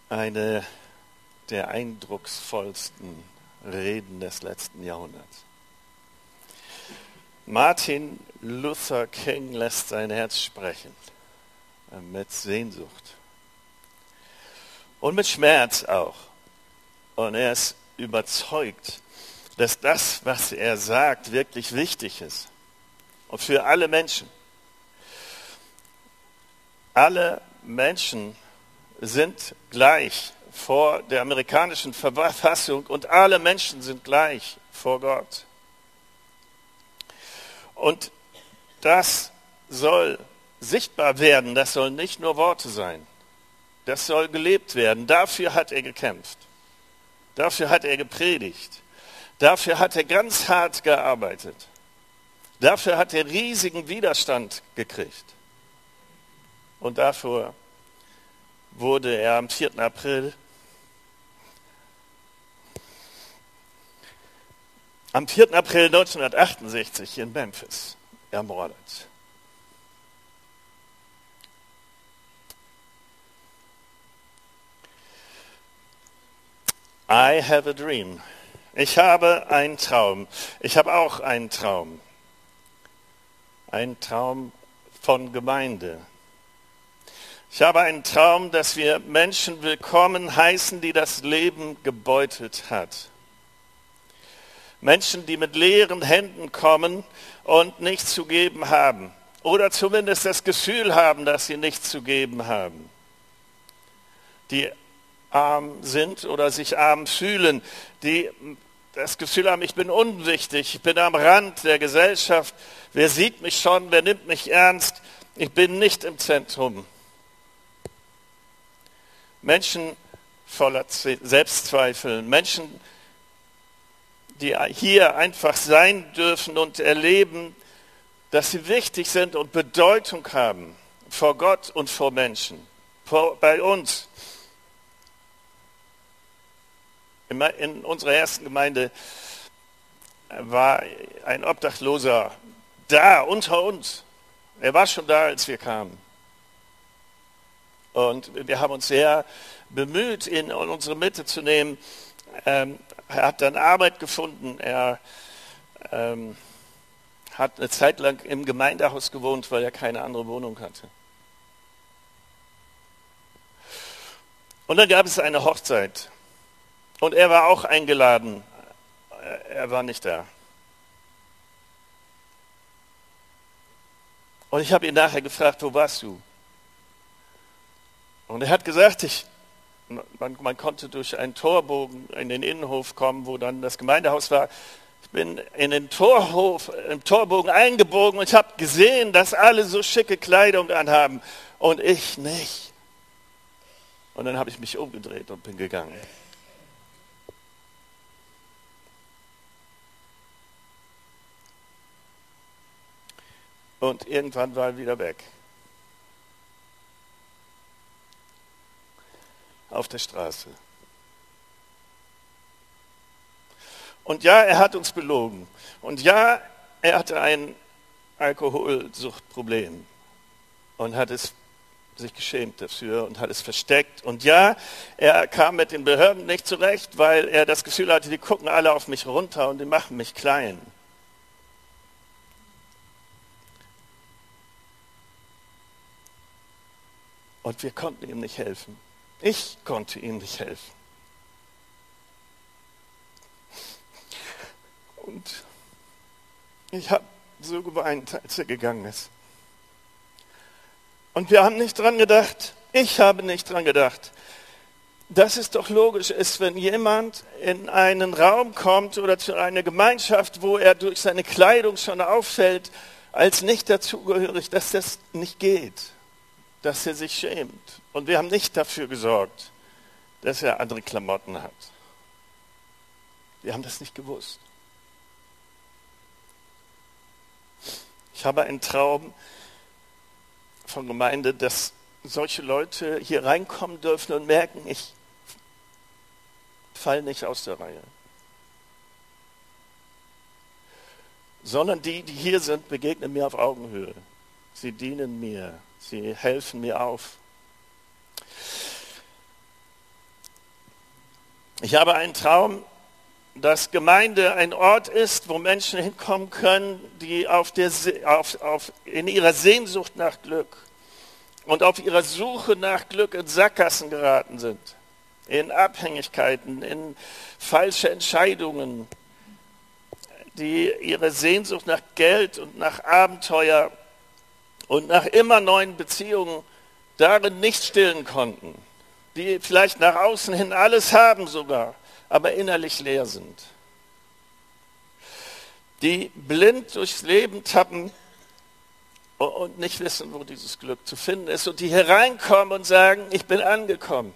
eine der eindrucksvollsten Reden des letzten Jahrhunderts. Martin Luther King lässt sein Herz sprechen, mit Sehnsucht und mit Schmerz auch. Und er ist überzeugt, dass das, was er sagt, wirklich wichtig ist. Und für alle Menschen. Alle Menschen sind gleich vor der amerikanischen Verfassung und alle Menschen sind gleich vor Gott. Und das soll sichtbar werden, das soll nicht nur Worte sein. Das soll gelebt werden. Dafür hat er gekämpft. Dafür hat er gepredigt. Dafür hat er ganz hart gearbeitet. Dafür hat er riesigen Widerstand gekriegt. Und dafür wurde er am 4. April 1968 in Memphis ermordet. I have a dream. Ich habe einen Traum. Ich habe auch einen Traum. Ein Traum von Gemeinde. Ich habe einen Traum, dass wir Menschen willkommen heißen, die das Leben gebeutelt hat. Menschen, die mit leeren Händen kommen und nichts zu geben haben. Oder zumindest das Gefühl haben, dass sie nichts zu geben haben. Die arm sind oder sich arm fühlen, die das Gefühl haben, ich bin unwichtig, ich bin am Rand der Gesellschaft, wer sieht mich schon, wer nimmt mich ernst, ich bin nicht im Zentrum. Menschen voller Selbstzweifel, Menschen, die hier einfach sein dürfen und erleben, dass sie wichtig sind und Bedeutung haben vor Gott und vor Menschen, bei uns. In unserer ersten Gemeinde war ein Obdachloser da, unter uns. Er war schon da, als wir kamen. Und wir haben uns sehr bemüht, ihn in unsere Mitte zu nehmen. Er hat dann Arbeit gefunden. Er hat eine Zeit lang im Gemeindehaus gewohnt, weil er keine andere Wohnung hatte. Und dann gab es eine Hochzeit. Und er war auch eingeladen. Er war nicht da. Und ich habe ihn nachher gefragt, wo warst du? Und er hat gesagt, man konnte durch einen Torbogen in den Innenhof kommen, wo dann das Gemeindehaus war. Ich bin in den Torbogen eingebogen und ich habe gesehen, dass alle so schicke Kleidung anhaben und ich nicht. Und dann habe ich mich umgedreht und bin gegangen. Und irgendwann war er wieder weg. Auf der Straße. Und ja, er hat uns belogen. Und ja, er hatte ein Alkoholsuchtproblem und hat es sich geschämt dafür und hat es versteckt. Und ja, er kam mit den Behörden nicht zurecht, weil er das Gefühl hatte, die gucken alle auf mich runter und die machen mich klein. Und wir konnten ihm nicht helfen. Ich konnte ihm nicht helfen. Und ich habe so geweint, als er gegangen ist. Und wir haben nicht dran gedacht, ich habe nicht dran gedacht, dass es doch logisch ist, wenn jemand in einen Raum kommt oder zu einer Gemeinschaft, wo er durch seine Kleidung schon auffällt, als nicht dazugehörig, dass das nicht geht. Dass er sich schämt. Und wir haben nicht dafür gesorgt, dass er andere Klamotten hat. Wir haben das nicht gewusst. Ich habe einen Traum von Gemeinde, dass solche Leute hier reinkommen dürfen und merken, ich falle nicht aus der Reihe. Sondern die hier sind, begegnen mir auf Augenhöhe. Sie dienen mir. Sie helfen mir auf. Ich habe einen Traum, dass Gemeinde ein Ort ist, wo Menschen hinkommen können, die in ihrer Sehnsucht nach Glück und auf ihrer Suche nach Glück in Sackgassen geraten sind, in Abhängigkeiten, in falsche Entscheidungen, die ihre Sehnsucht nach Geld und nach Abenteuer und nach immer neuen Beziehungen darin nicht stillen konnten, die vielleicht nach außen hin alles haben sogar, aber innerlich leer sind, die blind durchs Leben tappen und nicht wissen, wo dieses Glück zu finden ist und die hereinkommen und sagen, ich bin angekommen.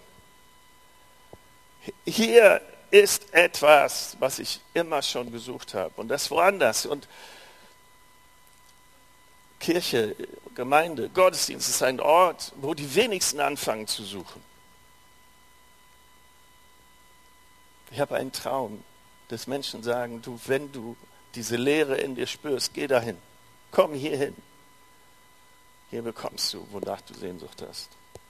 Hier ist etwas, was ich immer schon gesucht habe und das woanders. Und Kirche, Gemeinde, Gottesdienst ist ein Ort, wo die wenigsten anfangen zu suchen. Ich habe einen Traum, dass Menschen sagen, du, wenn du diese Leere in dir spürst, geh dahin, komm hier hin. Hier bekommst du, wonach du Sehnsucht hast.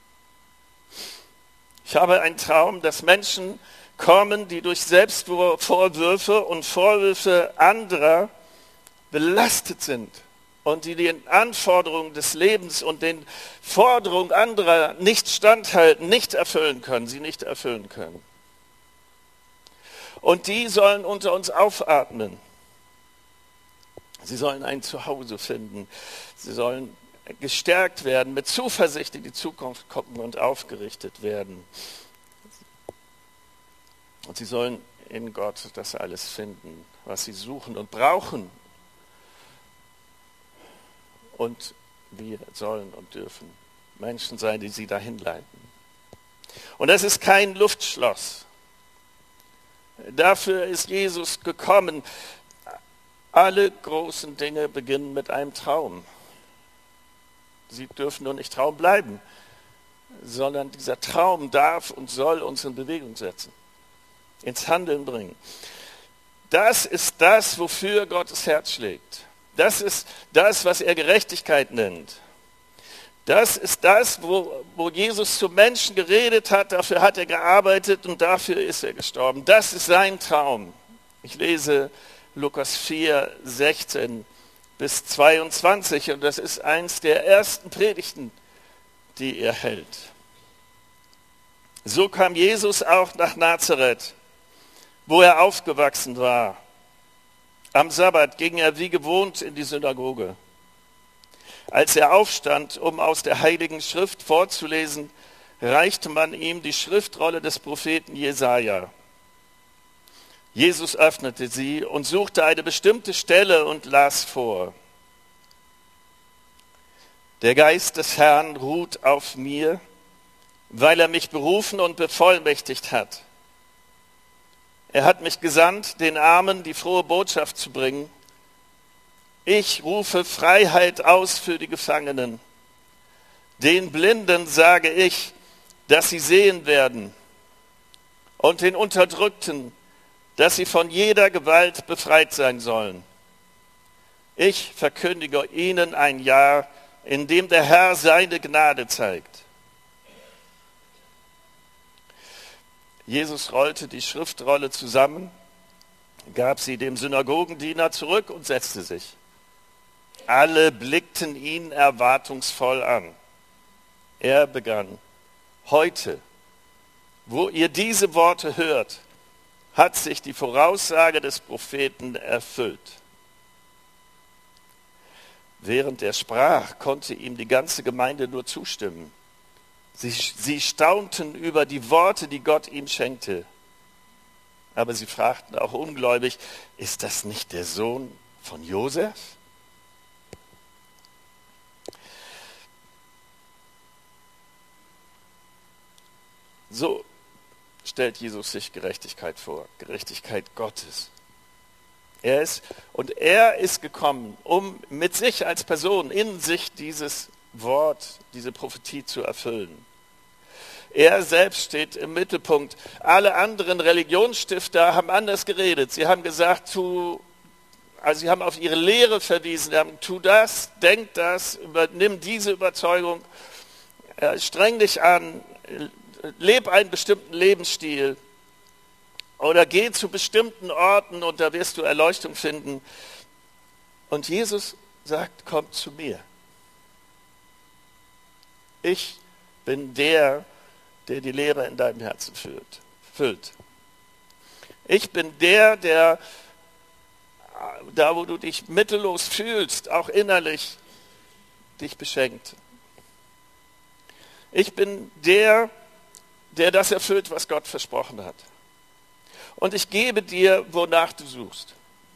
Ich habe einen Traum, dass Menschen kommen, die durch Selbstvorwürfe und Vorwürfe anderer belastet sind und die den Anforderungen des Lebens und den Forderungen anderer nicht standhalten, nicht erfüllen können, sie nicht erfüllen können. Und die sollen unter uns aufatmen. Sie sollen ein Zuhause finden. Sie sollen gestärkt werden, mit Zuversicht in die Zukunft kommen und aufgerichtet werden. Und sie sollen in Gott das alles finden, was sie suchen und brauchen. Und wir sollen und dürfen Menschen sein, die sie dahin leiten. Und das ist kein Luftschloss. Dafür ist Jesus gekommen. Alle großen Dinge beginnen mit einem Traum. Sie dürfen nur nicht Traum bleiben, sondern dieser Traum darf und soll uns in Bewegung setzen, ins Handeln bringen. Das ist das, wofür Gottes Herz schlägt. Das ist das, was er Gerechtigkeit nennt. Das ist das, wo Jesus zu Menschen geredet hat, dafür hat er gearbeitet und dafür ist er gestorben. Das ist sein Traum. Ich lese Lukas 4, 16 bis 22 und das ist eins der ersten Predigten, die er hält. So kam Jesus auch nach Nazareth, wo er aufgewachsen war. Am Sabbat ging er wie gewohnt in die Synagoge. Als er aufstand, um aus der Heiligen Schrift vorzulesen, reichte man ihm die Schriftrolle des Propheten Jesaja. Jesus öffnete sie und suchte eine bestimmte Stelle und las vor. Der Geist des Herrn ruht auf mir, weil er mich berufen und bevollmächtigt hat. Er hat mich gesandt, den Armen die frohe Botschaft zu bringen. Ich rufe Freiheit aus für die Gefangenen. Den Blinden sage ich, dass sie sehen werden. Und den Unterdrückten, dass sie von jeder Gewalt befreit sein sollen. Ich verkündige ihnen ein Jahr, in dem der Herr seine Gnade zeigt. Jesus rollte die Schriftrolle zusammen, gab sie dem Synagogendiener zurück und setzte sich. Alle blickten ihn erwartungsvoll an. Er begann: Heute, wo ihr diese Worte hört, hat sich die Voraussage des Propheten erfüllt. Während er sprach, konnte ihm die ganze Gemeinde nur zustimmen. Sie staunten über die Worte, die Gott ihm schenkte. Aber sie fragten auch ungläubig: Ist das nicht der Sohn von Josef? So stellt Jesus sich Gerechtigkeit vor, Gerechtigkeit Gottes. Er ist gekommen, um mit sich als Person in sich dieses Wort, diese Prophetie zu erfüllen. Er selbst steht im Mittelpunkt. Alle anderen Religionsstifter haben anders geredet. Sie haben gesagt, sie haben auf ihre Lehre verwiesen. Sie haben, tu das, denk das, nimm diese Überzeugung, streng dich an, leb einen bestimmten Lebensstil. Oder geh zu bestimmten Orten und da wirst du Erleuchtung finden. Und Jesus sagt, kommt zu mir. Ich bin der die Leere in deinem Herzen füllt. Ich bin der da wo du dich mittellos fühlst, auch innerlich, dich beschenkt. Ich bin der das erfüllt, was Gott versprochen hat. Und ich gebe dir, wonach du suchst.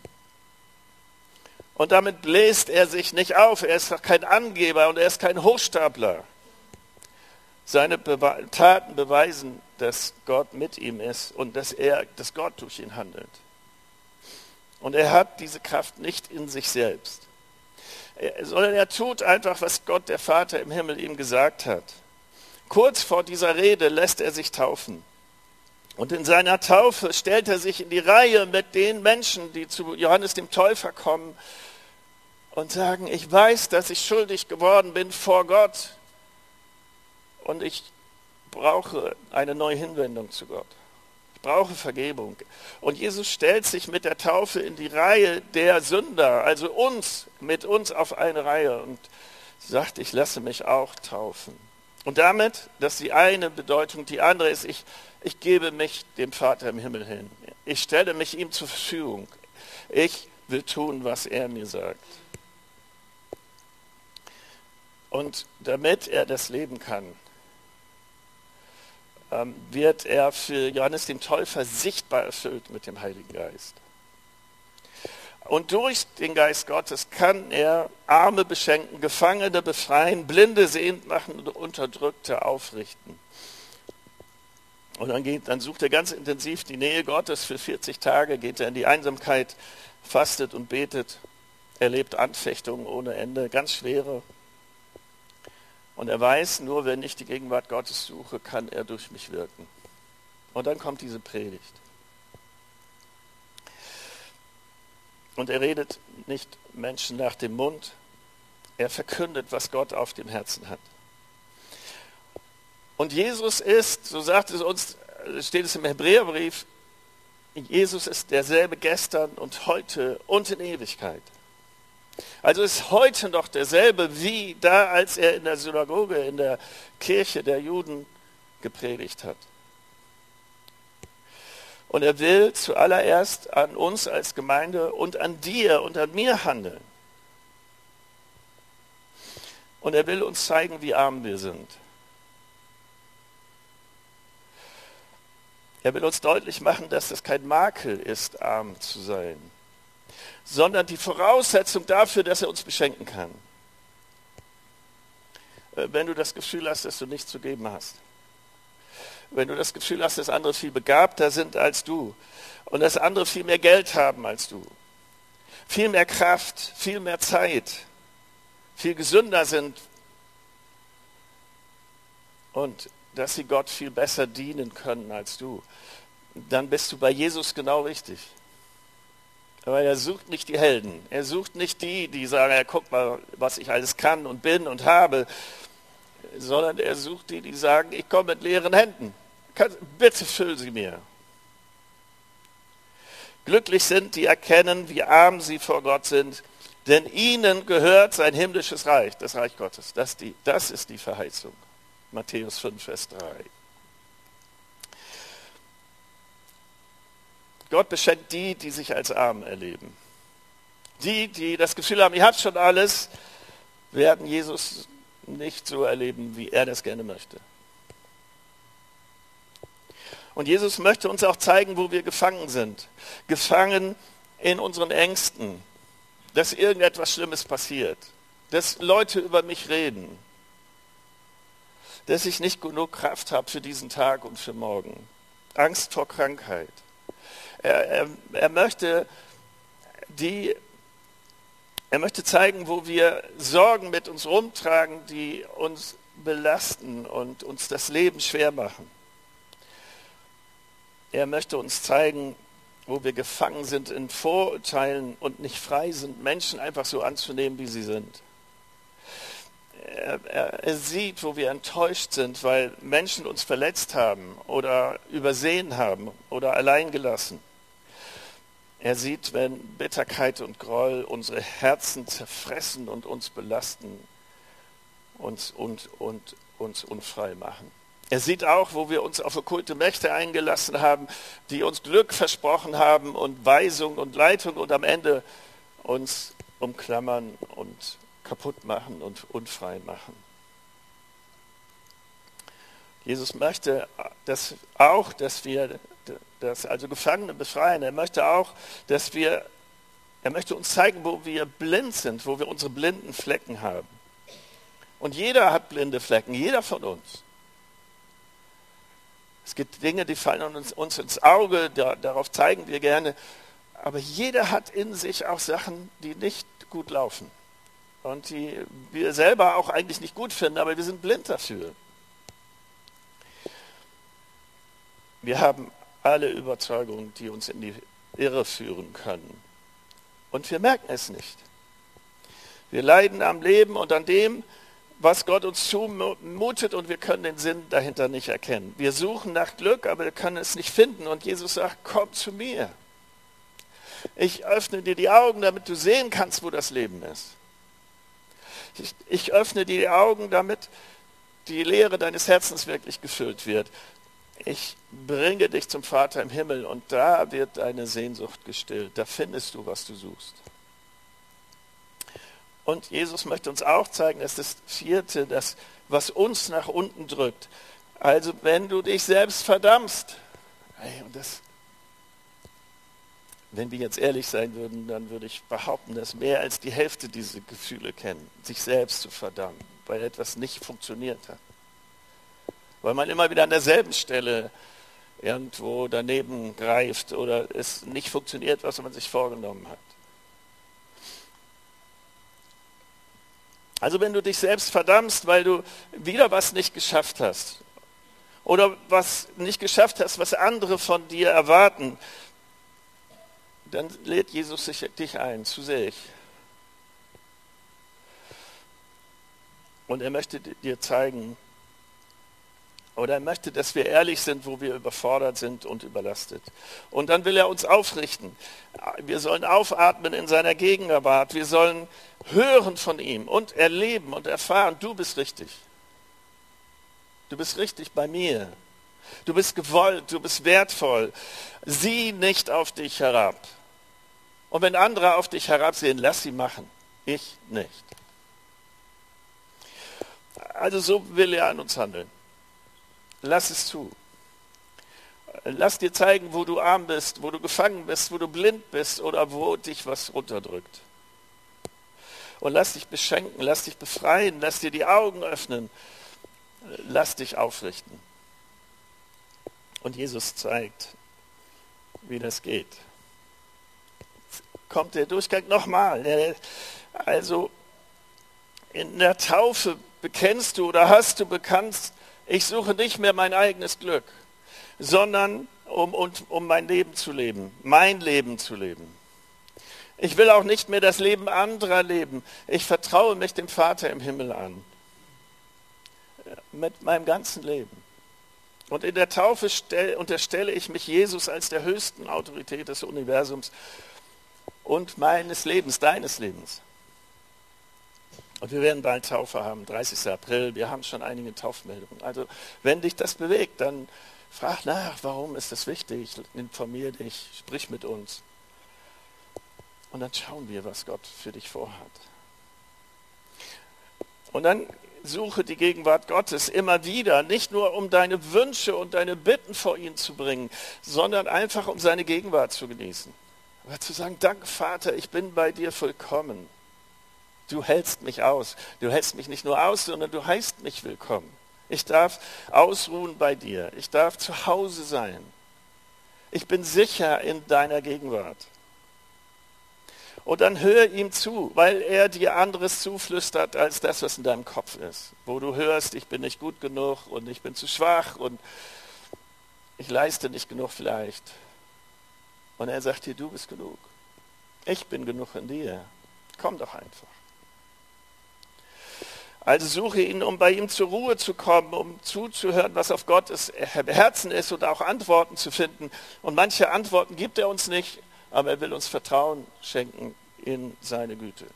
Und damit bläst er sich nicht auf. Er ist kein Angeber und er ist kein Hochstapler. Seine Taten beweisen, dass Gott mit ihm ist und dass Gott durch ihn handelt. Und er hat diese Kraft nicht in sich selbst, sondern er tut einfach, was Gott, der Vater im Himmel, ihm gesagt hat. Kurz vor dieser Rede lässt er sich taufen. Und in seiner Taufe stellt er sich in die Reihe mit den Menschen, die zu Johannes dem Täufer kommen und sagen, ich weiß, dass ich schuldig geworden bin vor Gott und ich brauche eine neue Hinwendung zu Gott. Ich brauche Vergebung. Und Jesus stellt sich mit der Taufe in die Reihe der Sünder, also mit uns auf eine Reihe und sagt, ich lasse mich auch taufen. Und damit, das ist die eine Bedeutung, die andere ist, ich gebe mich dem Vater im Himmel hin. Ich stelle mich ihm zur Verfügung. Ich will tun, was er mir sagt. Und damit er das leben kann, wird er für Johannes den Täufer sichtbar erfüllt mit dem Heiligen Geist. Und durch den Geist Gottes kann er Arme beschenken, Gefangene befreien, Blinde sehend machen und Unterdrückte aufrichten. Und dann sucht er ganz intensiv die Nähe Gottes. Für 40 Tage geht er in die Einsamkeit, fastet und betet, erlebt Anfechtungen ohne Ende, ganz schwere. Und er weiß, nur wenn ich die Gegenwart Gottes suche, kann er durch mich wirken. Und dann kommt diese Predigt. Und er redet nicht Menschen nach dem Mund, er verkündet, was Gott auf dem Herzen hat. Und Jesus ist, so sagt es uns, steht es im Hebräerbrief, Jesus ist derselbe gestern und heute und in Ewigkeit. Also ist heute noch derselbe wie da, als er in der Synagoge, in der Kirche der Juden gepredigt hat. Und er will zuallererst an uns als Gemeinde und an dir und an mir handeln. Und er will uns zeigen, wie arm wir sind. Er will uns deutlich machen, dass es kein Makel ist, arm zu sein, sondern die Voraussetzung dafür, dass er uns beschenken kann. Wenn du das Gefühl hast, dass du nichts zu geben hast. Wenn du das Gefühl hast, dass andere viel begabter sind als du und dass andere viel mehr Geld haben als du, viel mehr Kraft, viel mehr Zeit, viel gesünder sind und dass sie Gott viel besser dienen können als du, dann bist du bei Jesus genau richtig. Aber er sucht nicht die Helden. Er sucht nicht die sagen, ja, guck mal, was ich alles kann und bin und habe, sondern er sucht die sagen, ich komme mit leeren Händen. Bitte füll sie mir. Glücklich sind, die erkennen, wie arm sie vor Gott sind, denn ihnen gehört sein himmlisches Reich, das Reich Gottes. Das ist die Verheißung. Matthäus 5, Vers 3. Gott beschenkt die sich als arm erleben. Die das Gefühl haben, ihr habt schon alles, werden Jesus nicht so erleben, wie er das gerne möchte. Und Jesus möchte uns auch zeigen, wo wir gefangen sind. Gefangen in unseren Ängsten, dass irgendetwas Schlimmes passiert, dass Leute über mich reden, dass ich nicht genug Kraft habe für diesen Tag und für morgen. Angst vor Krankheit. Er möchte zeigen, wo wir Sorgen mit uns rumtragen, die uns belasten und uns das Leben schwer machen. Er möchte uns zeigen, wo wir gefangen sind in Vorurteilen und nicht frei sind, Menschen einfach so anzunehmen, wie sie sind. Er sieht, wo wir enttäuscht sind, weil Menschen uns verletzt haben oder übersehen haben oder allein gelassen. Er sieht, wenn Bitterkeit und Groll unsere Herzen zerfressen und uns belasten, uns unfrei machen. Er sieht auch, wo wir uns auf okkulte Mächte eingelassen haben, die uns Glück versprochen haben und Weisung und Leitung und am Ende uns umklammern und kaputt machen und unfrei machen. Jesus möchte dass wir also Gefangene befreien. Er möchte auch, er möchte uns zeigen, wo wir blind sind, wo wir unsere blinden Flecken haben. Und jeder hat blinde Flecken, jeder von uns. Es gibt Dinge, die fallen uns ins Auge, darauf zeigen wir gerne. Aber jeder hat in sich auch Sachen, die nicht gut laufen. Und die wir selber auch eigentlich nicht gut finden, aber wir sind blind dafür. Wir haben alle Überzeugungen, die uns in die Irre führen können. Und wir merken es nicht. Wir leiden am Leben und an dem, was Gott uns zumutet, und wir können den Sinn dahinter nicht erkennen. Wir suchen nach Glück, aber wir können es nicht finden. Und Jesus sagt, komm zu mir. Ich öffne dir die Augen, damit du sehen kannst, wo das Leben ist. Ich öffne dir die Augen, damit die Leere deines Herzens wirklich gefüllt wird. Ich bringe dich zum Vater im Himmel und da wird deine Sehnsucht gestillt. Da findest du, was du suchst. Und Jesus möchte uns auch zeigen, dass das Vierte, das, was uns nach unten drückt. Also wenn du dich selbst verdammst, wenn wir jetzt ehrlich sein würden, dann würde ich behaupten, dass mehr als die Hälfte diese Gefühle kennen, sich selbst zu verdammen, weil etwas nicht funktioniert hat. Weil man immer wieder an derselben Stelle irgendwo daneben greift oder es nicht funktioniert, was man sich vorgenommen hat. Also wenn du dich selbst verdammst, weil du wieder was nicht geschafft hast oder was nicht geschafft hast, was andere von dir erwarten, dann lädt Jesus dich ein zu sich. Und er möchte dir zeigen, oder er möchte, dass wir ehrlich sind, wo wir überfordert sind und überlastet. Und dann will er uns aufrichten. Wir sollen aufatmen in seiner Gegenwart. Wir sollen hören von ihm und erleben und erfahren, du bist richtig. Du bist richtig bei mir. Du bist gewollt, du bist wertvoll. Sieh nicht auf dich herab. Und wenn andere auf dich herabsehen, lass sie machen. Ich nicht. Also so will er an uns handeln. Lass es zu. Lass dir zeigen, wo du arm bist, wo du gefangen bist, wo du blind bist oder wo dich was runterdrückt. Und lass dich beschenken, lass dich befreien, lass dir die Augen öffnen, lass dich aufrichten. Und Jesus zeigt, wie das geht. Jetzt kommt der Durchgang nochmal. Also in der Taufe bekennst du oder hast du bekannt, ich suche nicht mehr mein eigenes Glück, sondern um mein Leben zu leben, mein Leben zu leben. Ich will auch nicht mehr das Leben anderer leben. Ich vertraue mich dem Vater im Himmel an. Mit meinem ganzen Leben. Und in der Taufe unterstelle ich mich Jesus als der höchsten Autorität des Universums und meines Lebens, deines Lebens. Und wir werden bald Taufe haben, 30. April. Wir haben schon einige Taufmeldungen. Also wenn dich das bewegt, dann frag nach, warum ist das wichtig? Informier dich, sprich mit uns. Und dann schauen wir, was Gott für dich vorhat. Und dann suche die Gegenwart Gottes immer wieder, nicht nur um deine Wünsche und deine Bitten vor ihn zu bringen, sondern einfach um seine Gegenwart zu genießen. Aber zu sagen, danke Vater, ich bin bei dir vollkommen. Du hältst mich aus. Du hältst mich nicht nur aus, sondern du heißt mich willkommen. Ich darf ausruhen bei dir. Ich darf zu Hause sein. Ich bin sicher in deiner Gegenwart. Und dann höre ihm zu, weil er dir anderes zuflüstert als das, was in deinem Kopf ist. Wo du hörst, ich bin nicht gut genug und ich bin zu schwach und ich leiste nicht genug vielleicht. Und er sagt dir, du bist genug. Ich bin genug in dir. Komm doch einfach. Also suche ihn, um bei ihm zur Ruhe zu kommen, um zuzuhören, was auf Gottes Herzen ist und auch Antworten zu finden. Und manche Antworten gibt er uns nicht, aber er will uns Vertrauen schenken in seine Güte.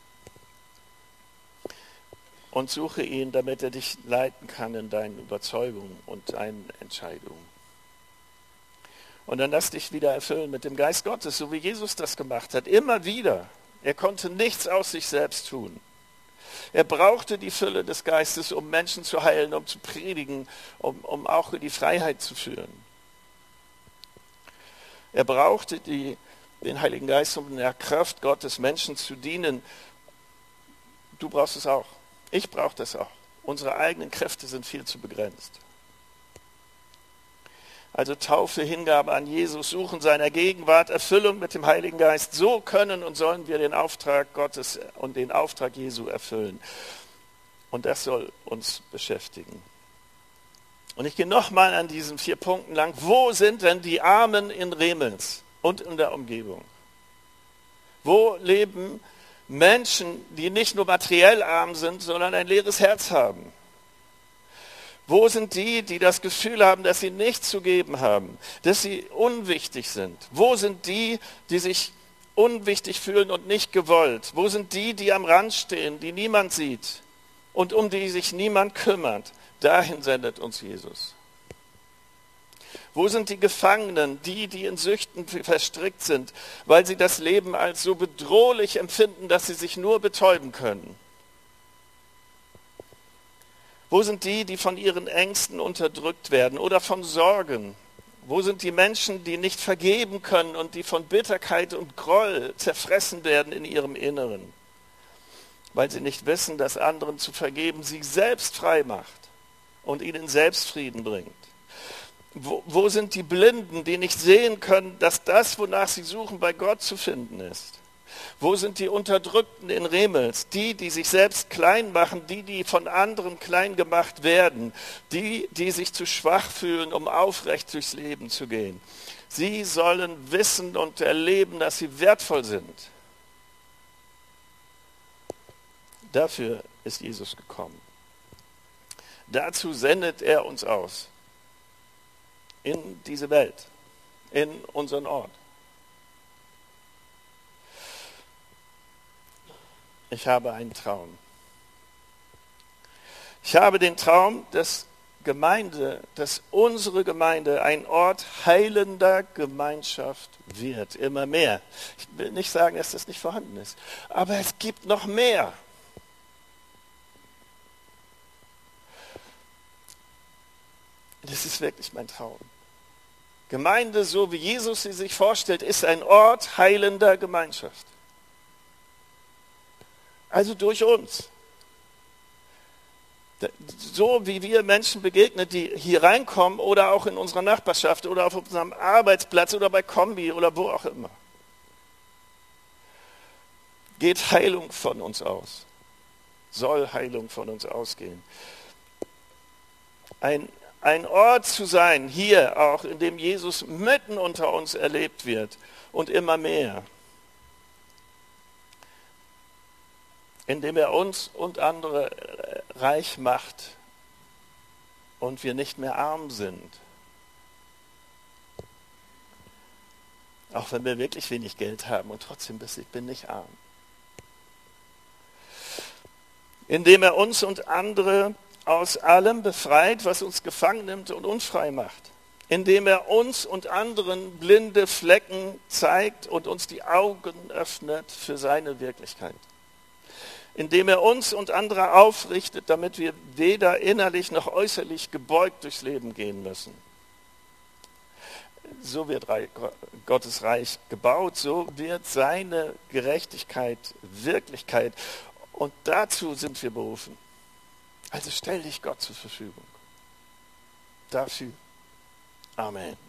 Und suche ihn, damit er dich leiten kann in deinen Überzeugungen und deinen Entscheidungen. Und dann lass dich wieder erfüllen mit dem Geist Gottes, so wie Jesus das gemacht hat, immer wieder. Er konnte nichts aus sich selbst tun. Er brauchte die Fülle des Geistes, um Menschen zu heilen, um zu predigen, um auch in die Freiheit zu führen. Er brauchte den Heiligen Geist, um in der Kraft Gottes Menschen zu dienen. Du brauchst es auch. Ich brauche das auch. Unsere eigenen Kräfte sind viel zu begrenzt. Also Taufe, Hingabe an Jesus, Suchen seiner Gegenwart, Erfüllung mit dem Heiligen Geist. So können und sollen wir den Auftrag Gottes und den Auftrag Jesu erfüllen. Und das soll uns beschäftigen. Und ich gehe nochmal an diesen 4 Punkten lang. Wo sind denn die Armen in Remels und in der Umgebung? Wo leben Menschen, die nicht nur materiell arm sind, sondern ein leeres Herz haben? Wo sind die, die das Gefühl haben, dass sie nichts zu geben haben, dass sie unwichtig sind? Wo sind die, die sich unwichtig fühlen und nicht gewollt? Wo sind die, die am Rand stehen, die niemand sieht und um die sich niemand kümmert? Dahin sendet uns Jesus. Wo sind die Gefangenen, die in Süchten verstrickt sind, weil sie das Leben als so bedrohlich empfinden, dass sie sich nur betäuben können? Wo sind die von ihren Ängsten unterdrückt werden oder von Sorgen? Wo sind die Menschen, die nicht vergeben können und die von Bitterkeit und Groll zerfressen werden in ihrem Inneren, weil sie nicht wissen, dass anderen zu vergeben sie selbst frei macht und ihnen selbst Frieden bringt? Wo sind die Blinden, die nicht sehen können, dass das, wonach sie suchen, bei Gott zu finden ist? Wo sind die Unterdrückten in Remels, die sich selbst klein machen, die von anderen klein gemacht werden, die sich zu schwach fühlen, um aufrecht durchs Leben zu gehen? Sie sollen wissen und erleben, dass sie wertvoll sind. Dafür ist Jesus gekommen. Dazu sendet er uns aus. In diese Welt, in unseren Ort. Ich habe einen Traum. Ich habe den Traum, dass unsere Gemeinde ein Ort heilender Gemeinschaft wird, immer mehr. Ich will nicht sagen, dass das nicht vorhanden ist, aber es gibt noch mehr. Das ist wirklich mein Traum. Gemeinde, so wie Jesus sie sich vorstellt, ist ein Ort heilender Gemeinschaft. Also durch uns. So wie wir Menschen begegnen, die hier reinkommen oder auch in unserer Nachbarschaft oder auf unserem Arbeitsplatz oder bei Kombi oder wo auch immer. Geht Heilung von uns aus. Soll Heilung von uns ausgehen. Ein Ort zu sein, hier auch, in dem Jesus mitten unter uns erlebt wird und immer mehr. Indem er uns und andere reich macht und wir nicht mehr arm sind. Auch wenn wir wirklich wenig Geld haben und trotzdem ich bin nicht arm. Indem er uns und andere aus allem befreit, was uns gefangen nimmt und unfrei macht. Indem er uns und anderen blinde Flecken zeigt und uns die Augen öffnet für seine Wirklichkeit. Indem er uns und andere aufrichtet, damit wir weder innerlich noch äußerlich gebeugt durchs Leben gehen müssen. So wird Gottes Reich gebaut, so wird seine Gerechtigkeit Wirklichkeit. Und dazu sind wir berufen. Also stell dich Gott zur Verfügung. Dafür. Amen.